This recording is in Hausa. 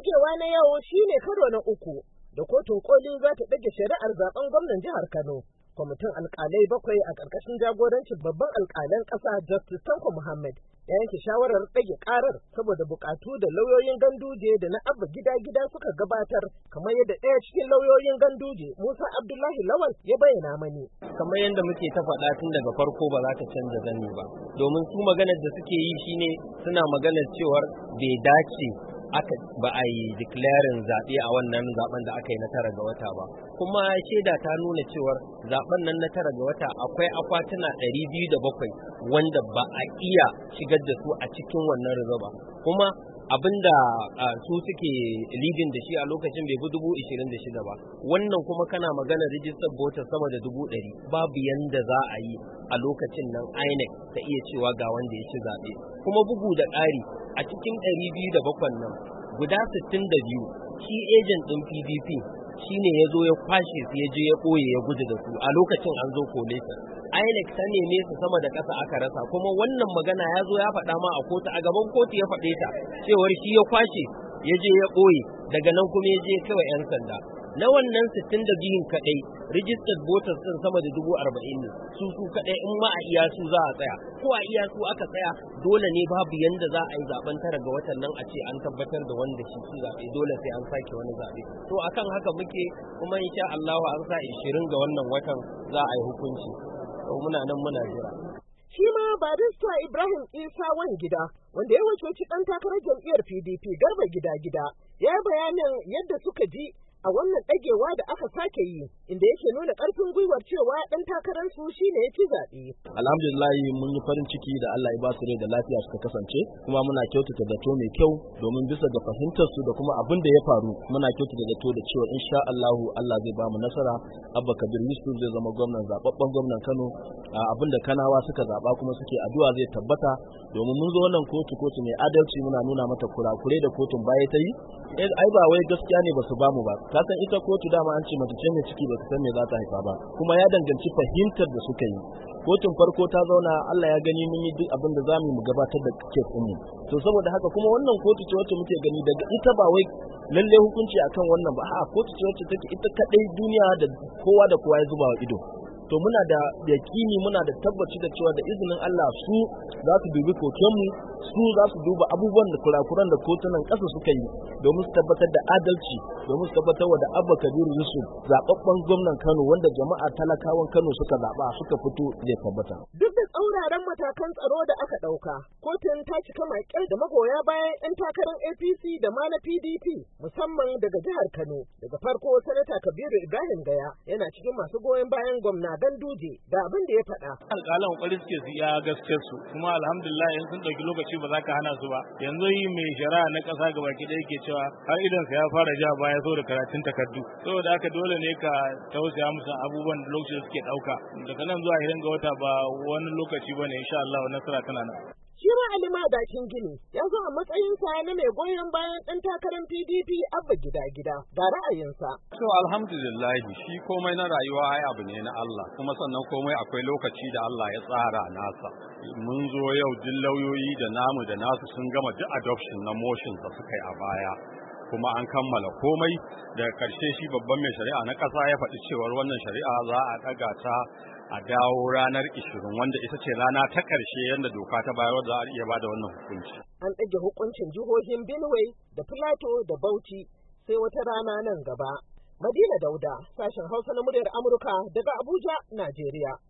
cewa na yau shine karo na uku da kotun koli za ta ɗage shari'ar zaben gwamnan jihar Kano. Kwamitin alƙalai 7 a ƙarƙashin jagorancin babban alƙalan ƙasa Justice Tanko Muhammad ya yanke shawarar ɗage ƙarar saboda buƙatu da lauyoyin Ganduje da na Abba Gida suka gabatar, kamar yadda ɗaya cikin lauyoyin Ganduje Musa Abdullahi Lawal ya bayyana mani. Kamar yadda muke ta faɗa tun daga farko ba za ta canza zani ba, domin su maganar da suke yi shine suna maganar cewar bai dace ba a yi declaring zaɓe a wannan zaɓen da aka yi na 9 ga wata ba, kuma shaida ta nuna cewar zaɓen nan na 9 ga wata akwai akwatuna 207 wanda ba a iya shigar da su a cikin wannan rizo ba, kuma abinda su suke leading da shi a lokacin bai bi 26,000 ba, wannan kuma kana magana register voters sama da 100,000, babu yanda za a yi a lokacin nan INEC ta iya cewa ga wanda ya ci zaɓe. Kuma bugu da ƙari a cikin 207 nan guda 62 shi agent ɗin PDP shine ya zo ya kwashe su ya je ya ɓoye ya gudu da su a lokacin an zo collation. INEC ta neme su sama da ƙasa aka rasa, kuma wannan magana ya zo ya faɗa ma a kotu, a gaban kotu ya faɗe ta cewar shi ya kwashe ya je ya ɓoye, daga nan kuma ya je ya kai 'yan sanda. Na wannan 62 kaɗai registered voters ɗin sama da 40,000 ne, su kaɗai in ma a iya su za a tsaya, ko a iya su aka tsaya dole ne babu yanda za a yi zaben 9 ga watan nan a ce an tabbatar da wanda shi zaɓe, dole sai an sake wani zaɓe. To akan haka muke, kuma insha Allah an sa 20 ga wannan watan za a yi hukunci. To muna nan muna jira. Shi ma barista Ibrahim Isa Wangida, wanda ya wakilci ɗan takarar jam'iyyar PDP Garba Gida, ya bayanin yadda suka ji a wannan ɗagewa da aka sake yi, inda yake nuna ƙarfin gwiwar cewa ɗan takararsu shi ne ya ci zaɓe. Alhamdulillah mun yi farin ciki da Allah ya ba su rai da lafiya suka kasance, kuma muna kyautata zato mai kyau domin bisa ga fahimtar su da kuma abin da ya faru, muna kyautata zato da cewa insha Allah zai ba mu nasara. Abba Kabir Yusuf zai zama zababben gwamnan Kano, abin da Kanawa suka zaba kuma suke addu'a zai tabbata, domin mun zo wannan kotu mai adalci, muna nuna mata kurakure da kotun baya ta yi. Ai ba wai gaskiya ne ba su ba mu ba, ka san ita kotu dama an ce mace ce mai ciki ba ta san me za ta haifa ba, kuma ya danganci fahimtar da suka yi. Kotun farko ta zauna, Allah ya gani mun yi duk abin da zamu mu gabatar da kes din mu, to saboda haka kuma wannan kotu ce wacce muke gani daga ita ba wai lalle hukunci akan wannan ba, a'a kotu ce wacce take ita kadai duniya da kowa ya zuba wa ido. To muna da yakini, muna da tabbaci da cewa da izinin Allah su za su dubi kokenmu, su za su duba abubuwan da kurakuran da kotunan ƙasa suka yi domin su tabbatar da adalci, domin su tabbatar da Abba Kabir Yusuf zaɓaɓɓen gwamnan Kano wanda jama'a talakawan Kano suka zaɓa suka fito zai tabbata. Duk da tsauraran matakan tsaro da aka ɗauka, kotun ta cika makil da magoya bayan 'yan takarar APC da ma na PDP musamman daga jihar Kano. Daga farko Sanata Kabiru Ibrahim Gaya yana cikin masu goyon bayan gwamna Ganduje da abin da ya faɗa. Alƙalan ƙwari suke su iya gaskiyar su, kuma alhamdulillah in sun ɗauki lokaci ba za ka hana su ba. Yanzu yi mai shari'a na ƙasa gabaki ɗaya ke cewa har idan sa ya fara ja baya saboda karatun takardu. Saboda haka dole ne ka tausaya musu abubuwan da lokaci suke ɗauka. Daga nan zuwa 20 ga wata ba wani lokaci bane, insha Allah nasara tana nan. Shi ma Alima Dakin Gini ya zo a matsayinsa na mai goyon bayan ɗan takarar PDP Abba Gida ga ra'ayinsa. To alhamdulillah, shi komai na rayuwa ai abu ne na Allah, kuma sannan komai akwai lokaci da Allah ya tsara nasa. Mun zo yau duk lauyoyi da namu da nasu sun gama duk adoption na motions da suka yi a baya, kuma an kammala komai. Daga ƙarshe shi babban mai shari'a na ƙasa ya faɗi cewar wannan shari'a za a ɗaga ta a dawo ranar 20, wanda ita ce rana ta ƙarshe yadda doka ta bayar za a iya bada wannan hukunci. An ɗage hukuncin jihohin Benue da Plateau da Bauchi sai wata rana nan gaba. Madina Dauda, sashen Hausa na muryar Amurka daga Abuja, Najeriya.